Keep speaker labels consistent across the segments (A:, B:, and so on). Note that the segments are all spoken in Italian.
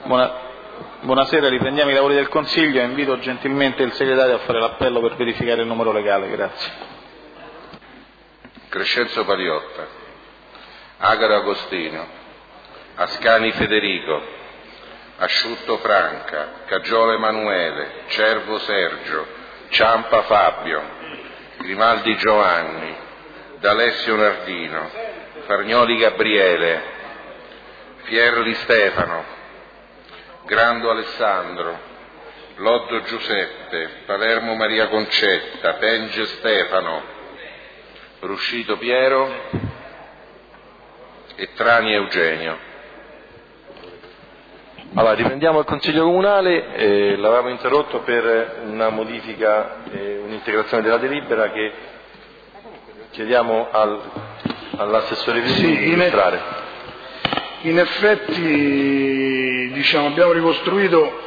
A: Buonasera, riprendiamo i lavori del Consiglio e invito gentilmente il Segretario a fare l'appello per verificare il numero legale. Grazie.
B: Crescenzo Paliotta, Agaro Agostino, Ascani Federico, Asciutto Franca, Cagiolo Emanuele, Cervo Sergio, Ciampa Fabio, Grimaldi Giovanni, D'Alessio Nardino, Fargnoli Gabriele, Fierli Stefano, Grando Alessandro, Loddo Giuseppe, Palermo Maria Concetta, Penge Stefano, Ruscito Piero e Trani Eugenio.
C: Allora, riprendiamo il Consiglio Comunale, l'avevamo interrotto per una modifica, un'integrazione della delibera che chiediamo all'assessore Visini di illustrare.
D: In effetti abbiamo ricostruito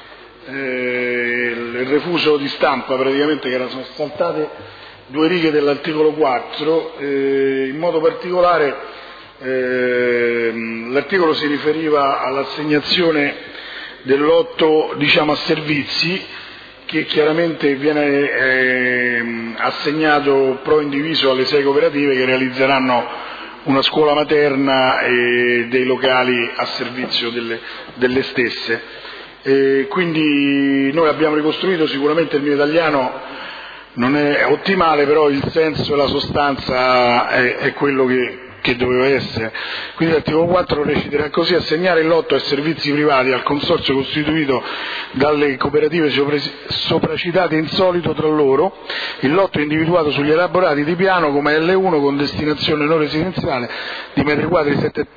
D: il refuso di stampa, praticamente, che sono saltate 2 righe dell'articolo 4, in modo particolare l'articolo si riferiva all'assegnazione del lotto a servizi, che chiaramente viene assegnato pro indiviso alle 6 cooperative che realizzeranno una scuola materna e dei locali a servizio delle stesse. Quindi noi abbiamo ricostruito, sicuramente il mio italiano non è ottimale, però il senso e la sostanza è quello che doveva essere. Quindi l'articolo 4 reciterà così: assegnare il lotto ai servizi privati al consorzio costituito dalle cooperative sopracitate in solito tra loro. Il lotto è individuato sugli elaborati di piano come L1 con destinazione non residenziale di metri quadri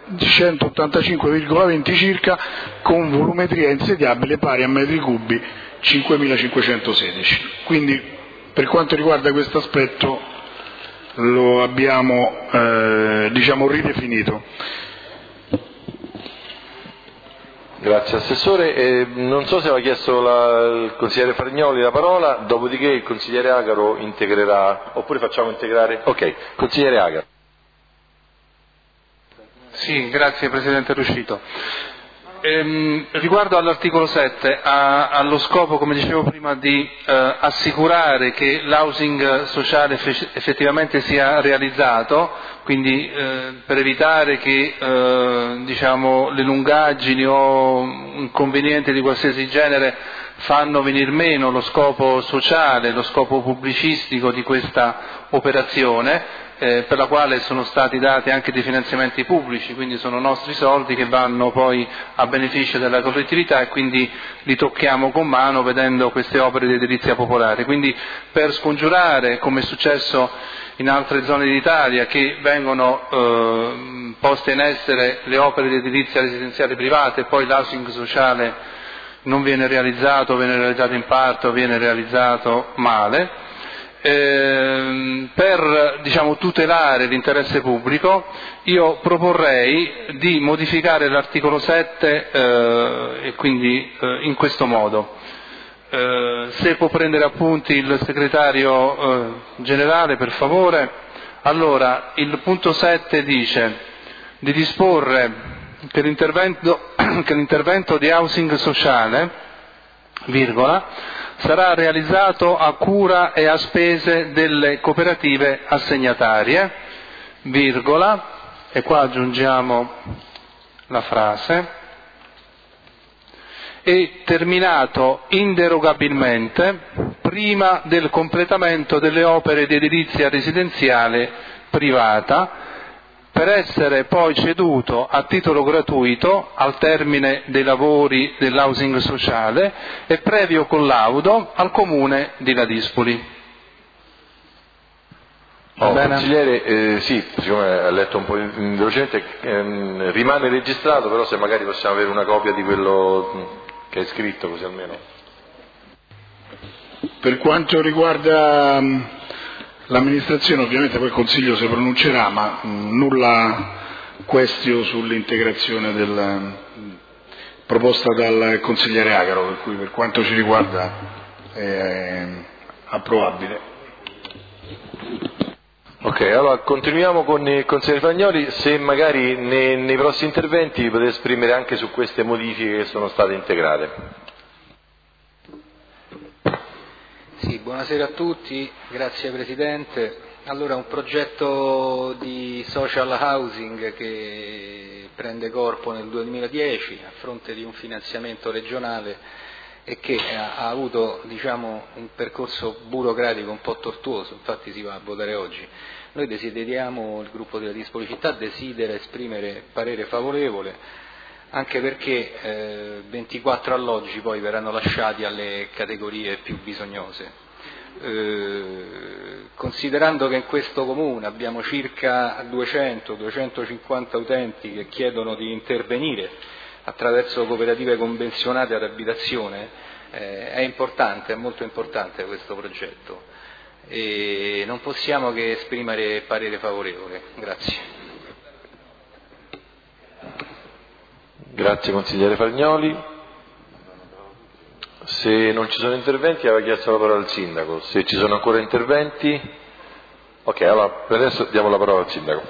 D: 785,20 circa, con volumetria insediabile pari a metri cubi 5.516. Quindi, per quanto riguarda questo aspetto, lo abbiamo ridefinito.
C: Grazie Assessore. Non so se aveva chiesto il consigliere Fargnoli la parola, dopodiché il consigliere Agaro integrerà, oppure facciamo integrare? Ok, consigliere Agaro.
E: Sì, grazie Presidente Ruscito. Riguardo all'articolo 7, ha lo scopo, come dicevo prima, di assicurare che l'housing sociale effettivamente sia realizzato, quindi per evitare che le lungaggini o inconvenienti di qualsiasi genere fanno venir meno lo scopo sociale, lo scopo pubblicistico di questa operazione, per la quale sono stati dati anche dei finanziamenti pubblici, quindi sono nostri soldi che vanno poi a beneficio della collettività, e quindi li tocchiamo con mano vedendo queste opere di edilizia popolare. Quindi, per scongiurare, come è successo in altre zone d'Italia, che vengono poste in essere le opere di edilizia residenziale privata e poi l'housing sociale non viene realizzato, viene realizzato in parte o viene realizzato male, per tutelare l'interesse pubblico, io proporrei di modificare l'articolo 7 e quindi in questo modo. Se può prendere appunti il segretario generale, per favore. Allora, il punto 7 dice di disporre che l'intervento di housing sociale, virgola, sarà realizzato a cura e a spese delle cooperative assegnatarie, virgola, e qua aggiungiamo la frase, e terminato inderogabilmente prima del completamento delle opere di edilizia residenziale privata, per essere poi ceduto a titolo gratuito al termine dei lavori dell'housing sociale e previo collaudo al comune di Ladispoli.
C: Consigliere, sì, siccome ha letto un po' velocemente, rimane registrato, però se magari possiamo avere una copia di quello che è scritto, così almeno.
D: Per quanto riguarda l'amministrazione, ovviamente poi il Consiglio si pronuncerà, ma nulla questio sull'integrazione proposta dal consigliere Agaro, per cui per quanto ci riguarda è approvabile.
C: Ok, allora continuiamo con il consigliere Fagnoli, se magari nei prossimi interventi vi potete esprimere anche su queste modifiche che sono state integrate.
F: Sì, buonasera a tutti, grazie Presidente. Allora, un progetto di social housing che prende corpo nel 2010 a fronte di un finanziamento regionale e che ha avuto un percorso burocratico un po' tortuoso, infatti si va a votare oggi. Noi desideriamo, il gruppo della Dispoli-Città desidera esprimere parere favorevole, anche perché 24 alloggi poi verranno lasciati alle categorie più bisognose. Considerando che in questo comune abbiamo circa 200-250 utenti che chiedono di intervenire attraverso cooperative convenzionate ad abitazione, è importante, è molto importante questo progetto e non possiamo che esprimere parere favorevole. Grazie.
C: Grazie consigliere Fagnoli. Se non ci sono interventi aveva chiesto la parola al sindaco, se ci sono ancora interventi, ok, allora per adesso diamo la parola al sindaco.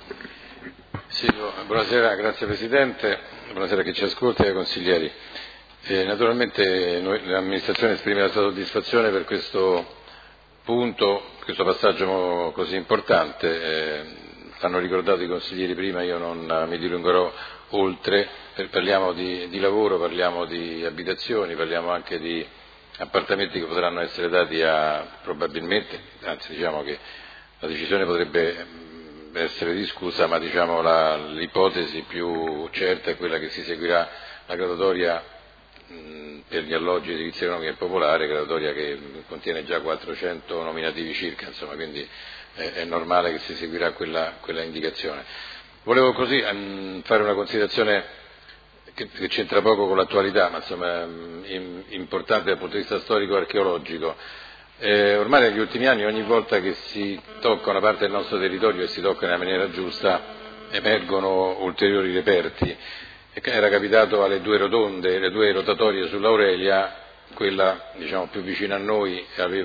G: Sì, buonasera, grazie Presidente, buonasera a chi ci ascolta e ai consiglieri. Naturalmente l'amministrazione esprime la sua soddisfazione per questo punto, questo passaggio così importante. L'hanno ricordato i consiglieri prima, io non mi dilungherò oltre, parliamo di lavoro, parliamo di abitazioni, parliamo anche di appartamenti che potranno essere dati probabilmente, anzi diciamo che la decisione potrebbe essere discussa, ma l'ipotesi più certa è quella che si seguirà la graduatoria per gli alloggi di edilizia economica e popolare, graduatoria che contiene già 400 nominativi circa, insomma, quindi è normale che si seguirà quella indicazione. Volevo così fare una considerazione che c'entra poco con l'attualità, ma insomma importante dal punto di vista storico-archeologico. Ormai negli ultimi anni ogni volta che si tocca una parte del nostro territorio e si tocca nella maniera giusta emergono ulteriori reperti. Era capitato alle due rotonde, le due rotatorie sull'Aurelia, quella più vicina a noi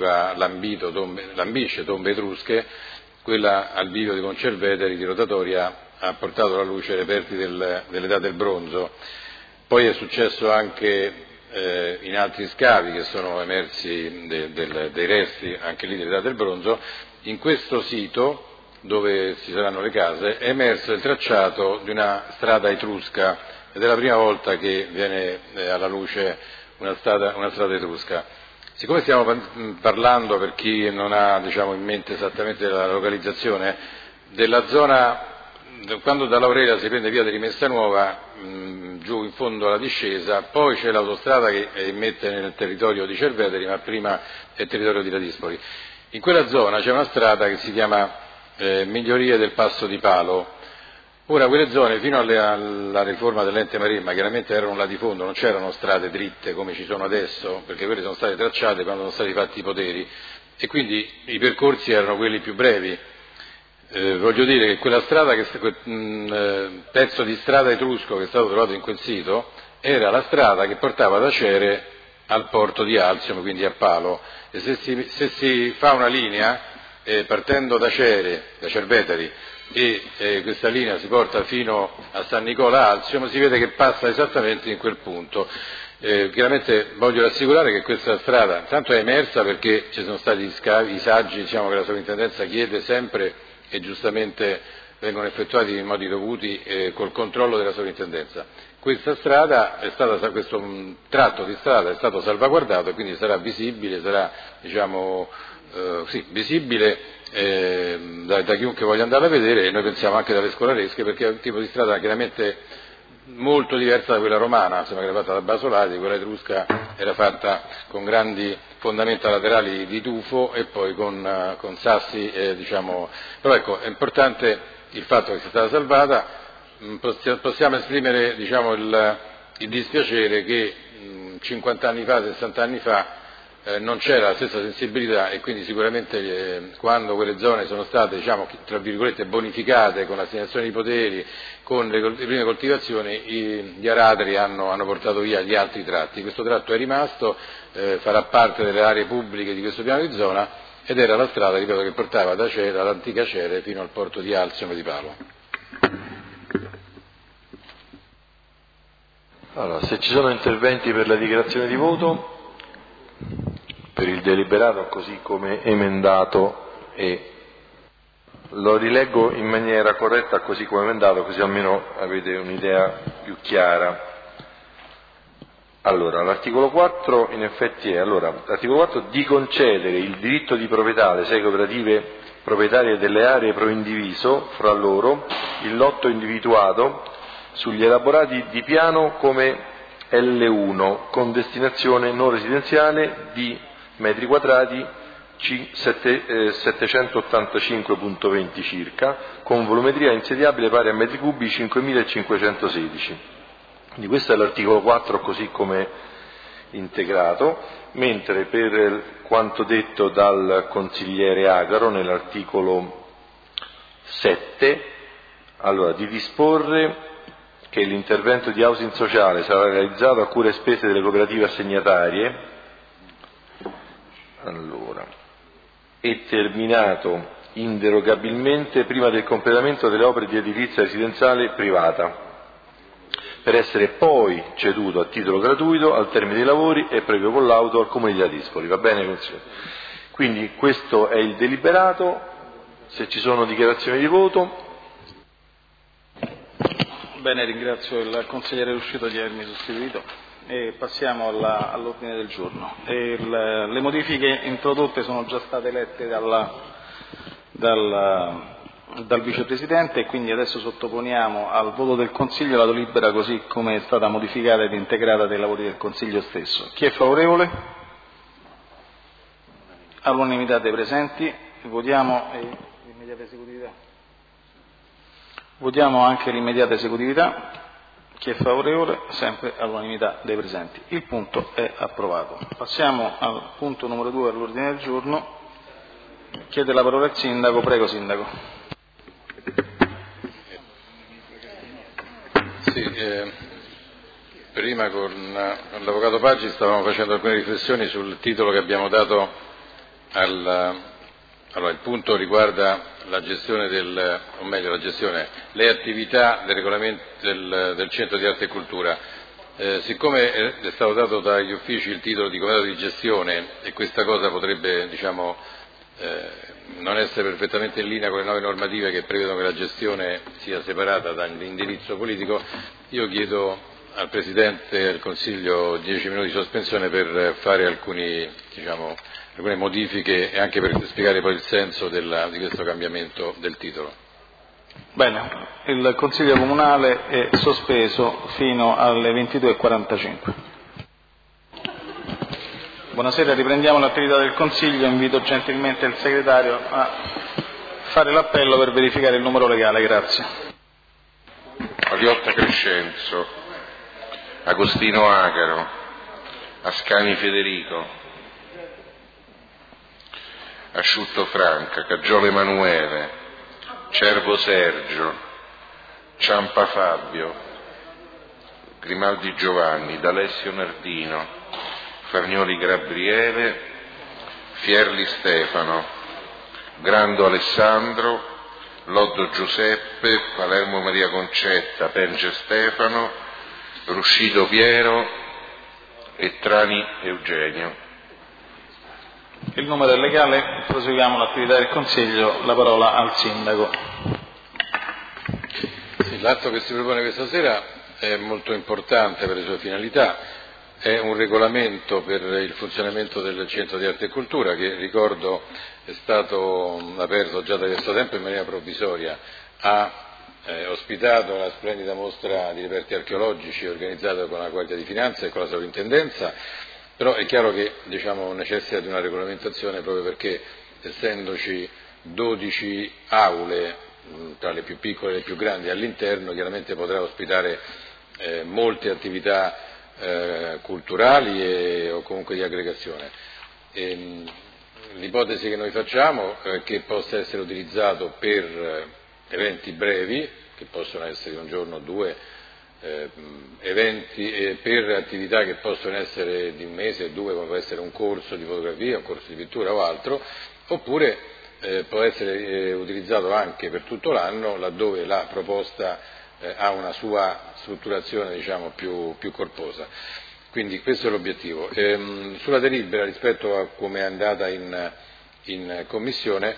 G: lambisce tombe etrusche, quella al bivio di Concerveteri di rotatoria ha portato alla luce reperti dell'età del bronzo. Poi è successo anche in altri scavi che sono emersi dei resti anche lì dell'età del bronzo. In questo sito dove ci saranno le case è emerso il tracciato di una strada etrusca ed è la prima volta che viene alla luce una strada etrusca. Siccome stiamo parlando, per chi non ha in mente esattamente la localizzazione, della zona, quando dall'Aurelia si prende via di Rimessa Nuova, giù in fondo alla discesa, poi c'è l'autostrada che immette nel territorio di Cerveteri, ma prima è il territorio di Ladispoli. In quella zona c'è una strada che si chiama Migliorie del Passo di Palo. Ora, quelle zone, fino alla riforma dell'ente Maremma, chiaramente erano latifondo, non c'erano strade dritte come ci sono adesso, perché quelle sono state tracciate quando sono stati fatti i poteri, e quindi i percorsi erano quelli più brevi. Voglio dire che quella strada, quel pezzo di strada etrusco che è stato trovato in quel sito, era la strada che portava da Cere al porto di Alzium, quindi a Palo, e se si fa una linea, partendo da Cere, da Cerveteri, e questa linea si porta fino a San Nicola Alzium, si vede che passa esattamente in quel punto. Chiaramente voglio rassicurare che questa strada intanto è emersa perché ci sono stati i saggi che la sovrintendenza chiede sempre e giustamente vengono effettuati in modi dovuti col controllo della sovrintendenza. Questo tratto di strada è stato salvaguardato e quindi sarà visibile, visibile da chiunque voglia andare a vedere, e noi pensiamo anche dalle scolaresche, perché è un tipo di strada chiaramente molto diversa da quella romana, sembra che era fatta da basolati, quella etrusca era fatta con grandi fondamenta laterali di tufo e poi con sassi, però ecco, è importante il fatto che sia stata salvata. Possiamo esprimere il dispiacere che 50 anni fa, 60 anni fa non c'era la stessa sensibilità, e quindi sicuramente quando quelle zone sono state tra virgolette bonificate con l'assegnazione di poteri, con le prime coltivazioni, gli aratri hanno portato via gli altri tratti. Questo tratto è rimasto, farà parte delle aree pubbliche di questo piano di zona ed era la strada, ripeto, che portava dall'antica Cere fino al porto di Alzio di Palo.
C: Allora, se ci sono interventi per la dichiarazione di voto, per il deliberato così come emendato, e lo rileggo in maniera corretta così come emendato, così almeno avete un'idea più chiara. Allora, l'articolo 4 in effetti è, l'articolo 4 di concedere il diritto di proprietà alle 6 cooperative proprietarie delle aree proindiviso fra loro il lotto individuato sugli elaborati di piano come L1 con destinazione non residenziale di metri quadrati 785.20 circa, con volumetria insediabile pari a metri cubi 5.516. Quindi questo è l'articolo 4 così come integrato, mentre per quanto detto dal consigliere Agaro nell'articolo 7, allora, di disporre che l'intervento di housing sociale sarà realizzato a cura e spese delle cooperative assegnatarie, e terminato inderogabilmente prima del completamento delle opere di edilizia residenziale privata, per essere poi ceduto a titolo gratuito al termine dei lavori e previo collaudo al Comune di Ladispoli. Va bene? Quindi questo è il deliberato. Se ci sono dichiarazioni di voto.
A: Bene, ringrazio il consigliere Ruscito di avermi sostituito. E passiamo all'ordine del giorno. Le modifiche introdotte sono già state lette dal vicepresidente e quindi adesso sottoponiamo al voto del Consiglio la delibera così come è stata modificata ed integrata dai lavori del Consiglio stesso. Chi è favorevole? All'unanimità dei presenti. Votiamo l'immediata esecutività. Votiamo anche l'immediata esecutività. Chi è favorevole? Sempre all'unanimità dei presenti. Il punto è approvato. Passiamo al punto numero 2 all'ordine del giorno. Chiede la parola il Sindaco. Prego, Sindaco.
G: Sì, prima con l'Avvocato Paggi stavamo facendo alcune riflessioni sul titolo che abbiamo dato allora il punto riguarda la gestione le attività del regolamento del Centro di Arte e Cultura. Siccome è stato dato dagli uffici il titolo di comitato di gestione e questa cosa potrebbe, non essere perfettamente in linea con le nuove normative che prevedono che la gestione sia separata dall'indirizzo politico, io chiedo al Presidente del Consiglio 10 minuti di sospensione per fare alcune modifiche e anche per spiegare poi il senso di questo cambiamento del titolo.
A: Bene, il Consiglio Comunale è sospeso fino alle 22:45. Buonasera, riprendiamo l'attività del Consiglio. Invito gentilmente il Segretario a fare l'appello per verificare il numero legale. Grazie.
B: Paliotta Crescenzo, Agostino Agaro, Ascani Federico, Asciutto Franca, Cagiolo Emanuele, Cervo Sergio, Ciampa Fabio, Grimaldi Giovanni, D'Alessio Nardino, Farnioli Gabriele, Fierli Stefano, Grando Alessandro, Loddo Giuseppe, Palermo Maria Concetta, Penge Stefano, Ruscito Piero e Trani Eugenio.
A: Il numero è legale, proseguiamo l'attività del Consiglio, la parola al Sindaco.
G: Sì, l'atto che si propone questa sera è molto importante per le sue finalità, è un regolamento per il funzionamento del Centro di Arte e Cultura che, ricordo, è stato aperto già da diverso tempo in maniera provvisoria, ha ospitato una splendida mostra di reperti archeologici organizzata con la Guardia di Finanza e con la Sovrintendenza. Però è chiaro che necessita di una regolamentazione proprio perché, essendoci 12 aule, tra le più piccole e le più grandi all'interno, chiaramente potrà ospitare molte attività culturali o comunque di aggregazione. L'ipotesi che noi facciamo è che possa essere utilizzato per eventi brevi, che possono essere un giorno o due, eventi per attività che possono essere di un mese o due, come può essere un corso di fotografia, un corso di pittura o altro, oppure può essere utilizzato anche per tutto l'anno laddove la proposta ha una sua strutturazione, diciamo, più corposa. Quindi questo è l'obiettivo. Sulla delibera, rispetto a come è andata in Commissione,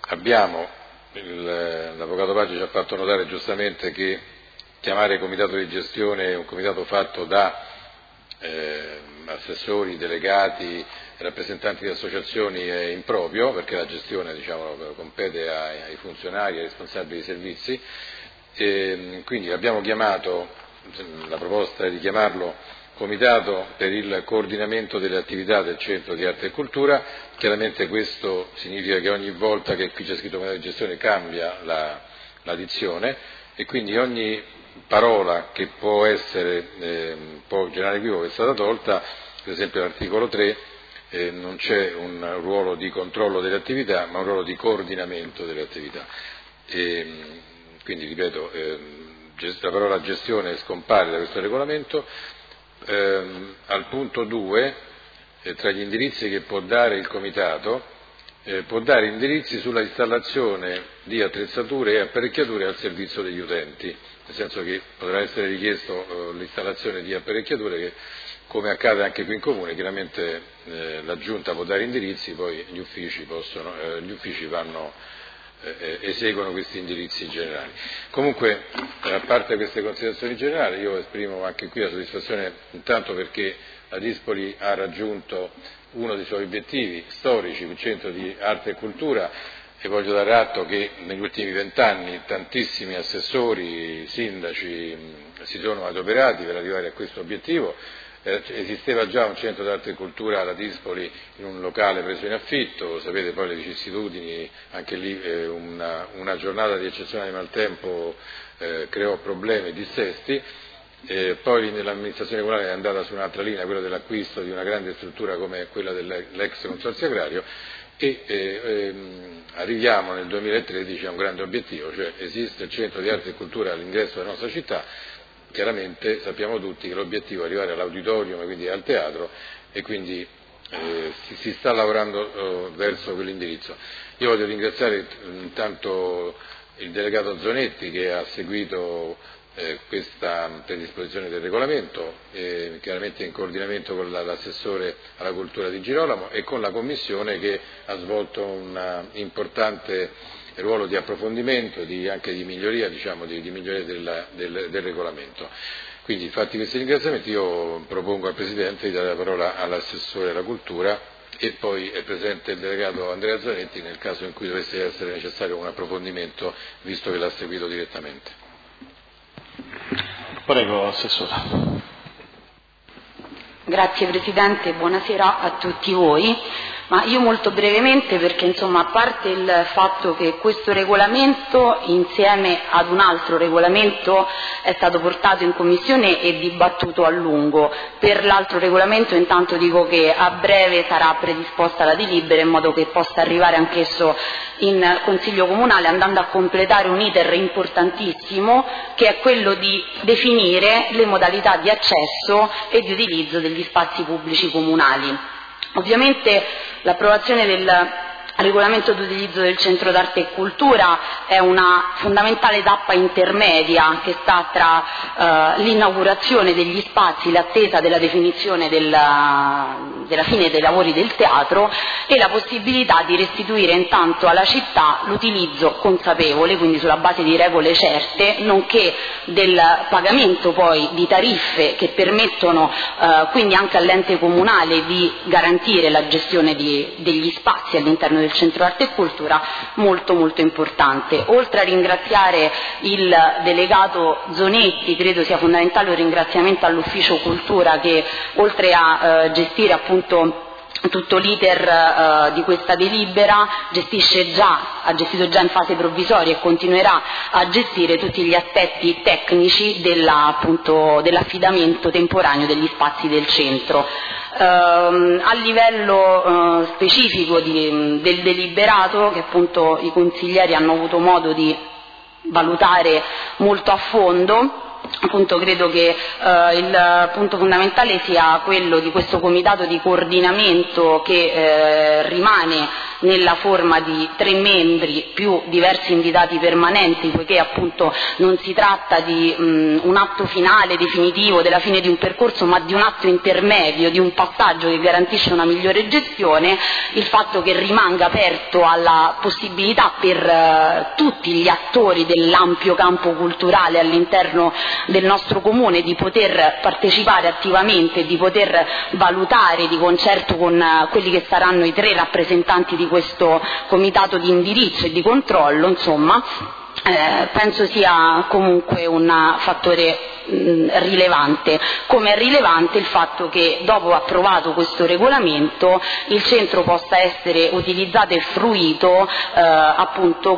G: l'Avvocato Paggi ci ha fatto notare giustamente che chiamare comitato di gestione un comitato fatto da assessori, delegati, rappresentanti di associazioni è improprio, perché la gestione, diciamo, compete ai funzionari, ai responsabili dei servizi, quindi abbiamo chiamato, la proposta è di chiamarlo Comitato per il coordinamento delle attività del Centro di Arte e Cultura. Chiaramente questo significa che ogni volta che qui c'è scritto Comitato di gestione cambia la dizione, e quindi ogni parola che può generare equivoco è stata tolta. Per esempio l'articolo 3 non c'è un ruolo di controllo delle attività, ma un ruolo di coordinamento delle attività. Quindi, ripeto, la parola gestione scompare da questo regolamento. Al punto 2, tra gli indirizzi che può dare il Comitato, può dare indirizzi sulla installazione di attrezzature e apparecchiature al servizio degli utenti, nel senso che potrà essere richiesto l'installazione di apparecchiature che, come accade anche qui in Comune, chiaramente la Giunta può dare indirizzi, poi gli uffici eseguono questi indirizzi generali. Comunque, a parte queste considerazioni generali, io esprimo anche qui la soddisfazione intanto perché la Dispoli ha raggiunto uno dei suoi obiettivi storici, il Centro di Arte e Cultura, e voglio dare atto che negli ultimi 20 anni tantissimi assessori, sindaci si sono adoperati per arrivare a questo obiettivo. Esisteva già un centro d'arte e cultura alla Dispoli in un locale preso in affitto, sapete poi le vicissitudini, anche lì una giornata di eccezionale maltempo creò problemi e dissesti, poi nell'amministrazione comunale è andata su un'altra linea, quella dell'acquisto di una grande struttura come quella dell'ex consorzio agrario, e arriviamo nel 2013 a un grande obiettivo, cioè esiste il centro di arte e cultura all'ingresso della nostra città. Chiaramente sappiamo tutti che l'obiettivo è arrivare all'auditorium, quindi al teatro, e quindi si sta lavorando verso quell'indirizzo. Io voglio ringraziare intanto il delegato Zonetti che ha seguito questa predisposizione del regolamento, chiaramente in coordinamento con l'assessore alla cultura di Girolamo e con la Commissione che ha svolto un importante ruolo di approfondimento, anche di miglioria, diciamo, di miglioria del regolamento. Quindi, fatti questi ringraziamenti, io propongo al Presidente di dare la parola all'assessore alla cultura e poi è presente il delegato Andrea Zanetti nel caso in cui dovesse essere necessario un approfondimento, visto che l'ha seguito direttamente.
A: Prego, Assessore.
H: Grazie Presidente, buonasera a tutti voi. Ma io molto brevemente, perché insomma, a parte il fatto che questo regolamento insieme ad un altro regolamento è stato portato in Commissione e dibattuto a lungo, per l'altro regolamento intanto dico che a breve sarà predisposta la delibera in modo che possa arrivare anch'esso in Consiglio Comunale, andando a completare un iter importantissimo che è quello di definire le modalità di accesso e di utilizzo degli spazi pubblici comunali. Ovviamente l'approvazione del regolamento d'utilizzo del Centro d'Arte e Cultura è una fondamentale tappa intermedia che sta tra l'inaugurazione degli spazi, l'attesa della definizione della fine dei lavori del teatro e la possibilità di restituire intanto alla città l'utilizzo consapevole, quindi sulla base di regole certe, nonché del pagamento poi di tariffe che permettono quindi anche all'ente comunale di garantire la gestione degli spazi all'interno del Centro Arte e Cultura, molto molto importante. Oltre a ringraziare il delegato Zonetti, credo sia fondamentale un ringraziamento all'Ufficio Cultura che oltre a gestire appunto tutto l'iter di questa delibera ha gestito già in fase provvisoria e continuerà a gestire tutti gli aspetti tecnici dell'affidamento temporaneo degli spazi del centro. A livello specifico del deliberato, che appunto i consiglieri hanno avuto modo di valutare molto a fondo, appunto credo che il punto fondamentale sia quello di questo comitato di coordinamento che rimane nella forma di 3 membri più diversi invitati permanenti, poiché appunto non si tratta di un atto finale, definitivo, della fine di un percorso, ma di un atto intermedio, di un passaggio che garantisce una migliore gestione, il fatto che rimanga aperto alla possibilità per tutti gli attori dell'ampio campo culturale all'interno del nostro comune di poter partecipare attivamente, di poter valutare di concerto con quelli che saranno i 3 rappresentanti di questo comitato di indirizzo e di controllo, insomma, penso sia comunque un fattore rilevante, come è rilevante il fatto che dopo approvato questo regolamento il centro possa essere utilizzato e fruito appunto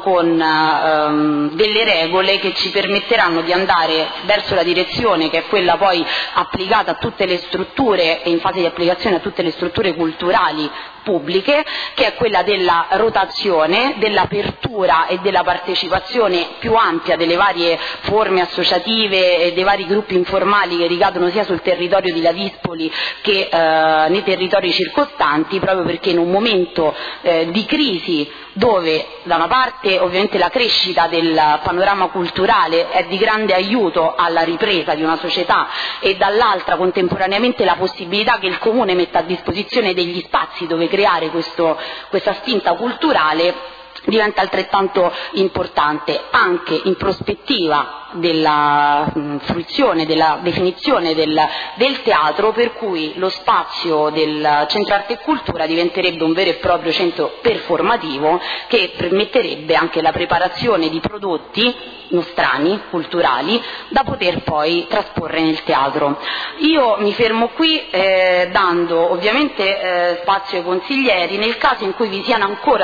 H: con delle regole che ci permetteranno di andare verso la direzione che è quella poi applicata a tutte le strutture e in fase di applicazione a tutte le strutture culturali pubbliche, che è quella della rotazione, dell'apertura e della partecipazione più ampia delle varie forme associative e dei vari gruppi informali che ricadono sia sul territorio di Lavispoli che nei territori circostanti, proprio perché in un momento di crisi dove da una parte ovviamente la crescita del panorama culturale è di grande aiuto alla ripresa di una società e dall'altra contemporaneamente la possibilità che il comune metta a disposizione degli spazi dove creare questa spinta culturale, diventa altrettanto importante anche in prospettiva della fruizione, della definizione del teatro, per cui lo spazio del Centro Arte e Cultura diventerebbe un vero e proprio centro performativo che permetterebbe anche la preparazione di prodotti nostrani, culturali, da poter poi trasporre nel teatro. Io mi fermo qui dando ovviamente spazio ai consiglieri. Nel caso in cui vi siano ancora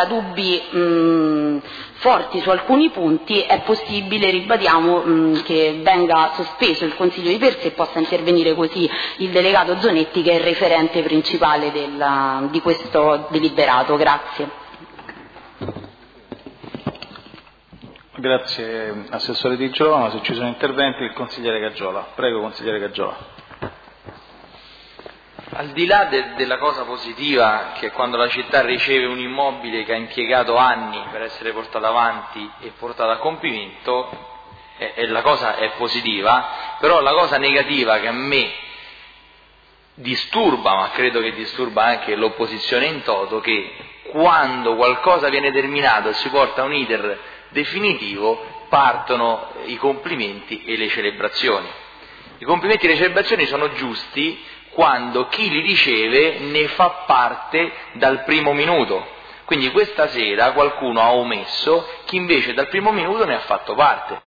H: dubbi forti su alcuni punti è possibile, ribadiamo, che venga sospeso il Consiglio di per sé e possa intervenire così il delegato Zonetti, che è il referente principale di questo deliberato. Grazie.
A: Grazie Assessore Di Girolamo. Se ci sono interventi, il consigliere Gaggiola. Prego, consigliere Gaggiola.
I: Al di là della cosa positiva, che quando la città riceve un immobile che ha impiegato anni per essere portato avanti e portato a compimento, la cosa è positiva, però la cosa negativa che a me disturba, ma credo che disturba anche l'opposizione in toto, che quando qualcosa viene terminato e si porta a un iter definitivo partono i complimenti e le celebrazioni. I complimenti e le celebrazioni sono giusti quando chi li riceve ne fa parte dal primo minuto. Quindi questa sera qualcuno ha omesso chi invece dal primo minuto ne ha fatto parte.